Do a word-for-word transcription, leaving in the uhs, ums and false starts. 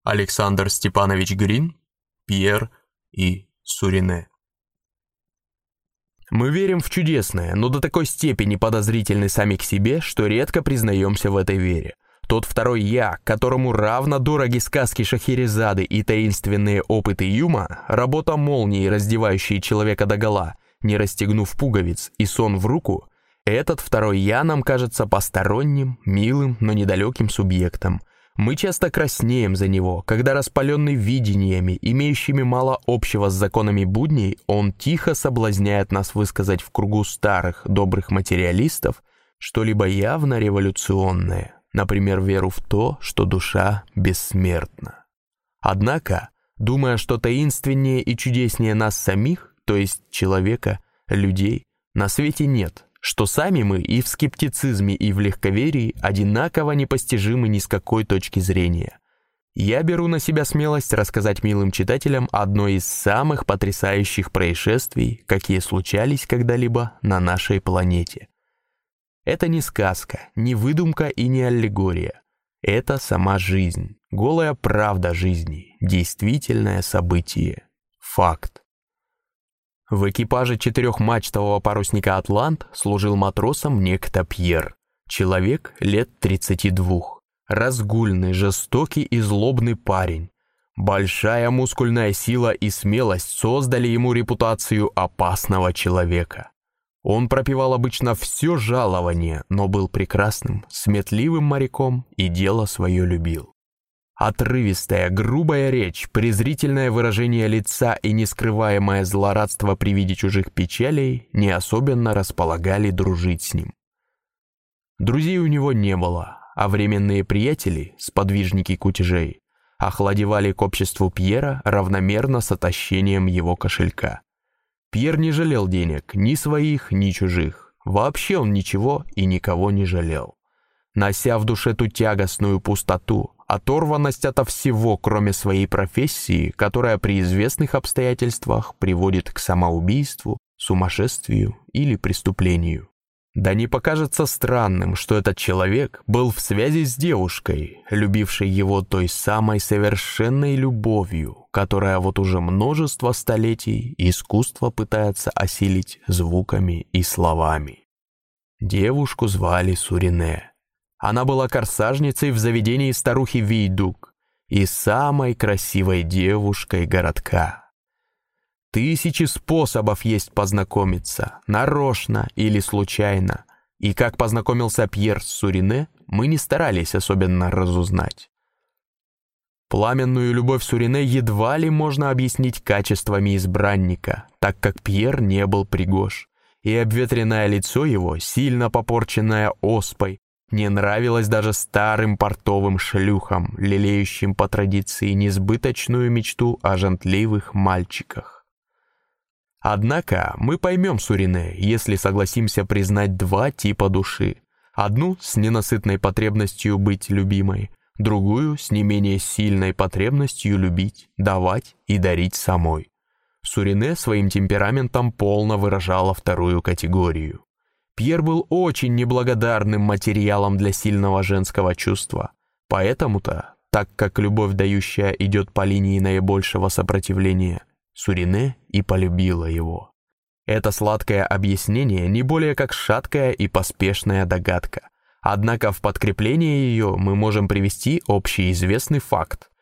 Александр Степанович Грин, Пьер и Сурине. Мы верим в чудесное, но до такой степени подозрительны сами к себе, что редко признаемся в этой вере. Тот второй «я», которому равно дороги сказки Шахерезады и таинственные опыты Юма, работа молнии, раздевающей человека догола, не расстегнув пуговиц, и сон в руку, этот второй «я» нам кажется посторонним, милым, но недалеким субъектом. Мы часто краснеем за него, когда, распаленный видениями, имеющими мало общего с законами будней, он тихо соблазняет нас высказать в кругу старых, добрых материалистов что-либо явно революционное, например, веру в то, что душа бессмертна. Однако, думая, что таинственнее и чудеснее нас самих, то есть человека, людей, на свете нет, что сами мы и в скептицизме, и в легковерии одинаково непостижимы ни с какой точки зрения. Я беру на себя смелость рассказать милым читателям одно из самых потрясающих происшествий, какие случались когда-либо на нашей планете. Это не сказка, не выдумка и не аллегория. Это сама жизнь, голая правда жизни, действительное событие, факт. В экипаже четырехмачтового парусника «Атлант» служил матросом некто Пьер, человек лет тридцати двух, разгульный, жестокий и злобный парень. Большая мускульная сила и смелость создали ему репутацию опасного человека. Он пропивал обычно все жалование, но был прекрасным, сметливым моряком и дело свое любил. Отрывистая, грубая речь, презрительное выражение лица и нескрываемое злорадство при виде чужих печалей не особенно располагали дружить с ним. Друзей у него не было, а временные приятели, сподвижники кутежей, охладевали к обществу Пьера равномерно с отощением его кошелька. Пьер не жалел денег, ни своих, ни чужих. Вообще он ничего и никого не жалел. Нося в душе ту тягостную пустоту, оторванность ото всего, кроме своей профессии, которая при известных обстоятельствах приводит к самоубийству, сумасшествию или преступлению. Да не покажется странным, что этот человек был в связи с девушкой, любившей его той самой совершенной любовью, которая вот уже множество столетий искусство пытается осилить звуками и словами. Девушку звали Сурине. Она была корсажницей в заведении старухи Вейдук и самой красивой девушкой городка. Тысячи способов есть познакомиться, нарочно или случайно, и как познакомился Пьер с Сурине, мы не старались особенно разузнать. Пламенную любовь Сурине едва ли можно объяснить качествами избранника, так как Пьер не был пригож, и обветренное лицо его, сильно попорченное оспой, не нравилось даже старым портовым шлюхам, лелеющим по традиции несбыточную мечту о жентливых мальчиках. Однако мы поймем Сурине, если согласимся признать два типа души. Одну с ненасытной потребностью быть любимой, другую с не менее сильной потребностью любить, давать и дарить самой. Сурине своим темпераментом полно выражала вторую категорию. Пьер был очень неблагодарным материалом для сильного женского чувства. Поэтому-то, так как любовь дающая идет по линии наибольшего сопротивления, Сурине и полюбила его. Это сладкое объяснение не более как шаткая и поспешная догадка. Однако в подкрепление ее мы можем привести общеизвестный факт,